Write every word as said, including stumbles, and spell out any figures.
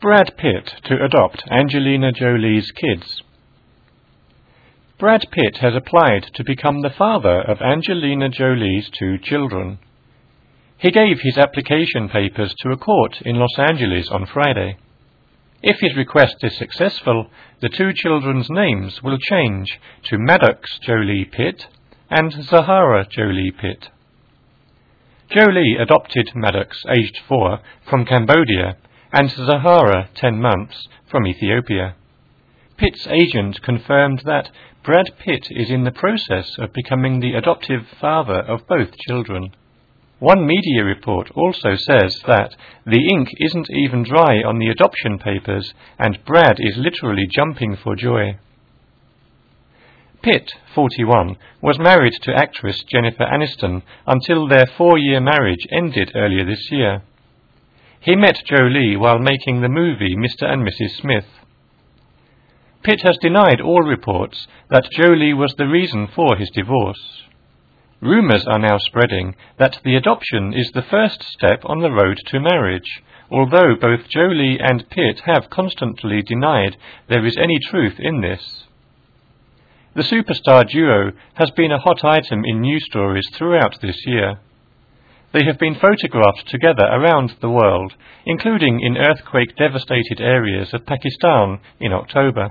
Brad Pitt to adopt Angelina Jolie's kids. Brad Pitt has applied to become the father of Angelina Jolie's two children. He gave his application papers to a court in Los Angeles on Friday. If his request is successful, the two children's names will change to Maddox Jolie Pitt and Zahara Jolie Pitt. Jolie adopted Maddox, aged four, from Cambodia, and Zahara, ten months, from Ethiopia. Pitt's agent confirmed that Brad Pitt is in the process of becoming the adoptive father of both children. One media report also says that the ink isn't even dry on the adoption papers, and Brad is literally jumping for joy. Pitt, forty-one, was married to actress Jennifer Aniston until their four-year marriage ended earlier this year. He met Jolie while making the movie Mister and Missus Smith. Pitt has denied all reports that Jolie was the reason for his divorce. Rumours are now spreading that the adoption is the first step on the road to marriage, although both Jolie and Pitt have constantly denied there is any truth in this. The superstar duo has been a hot item in news stories throughout this year. They have been photographed together around the world, including in earthquake-devastated areas of Pakistan in October.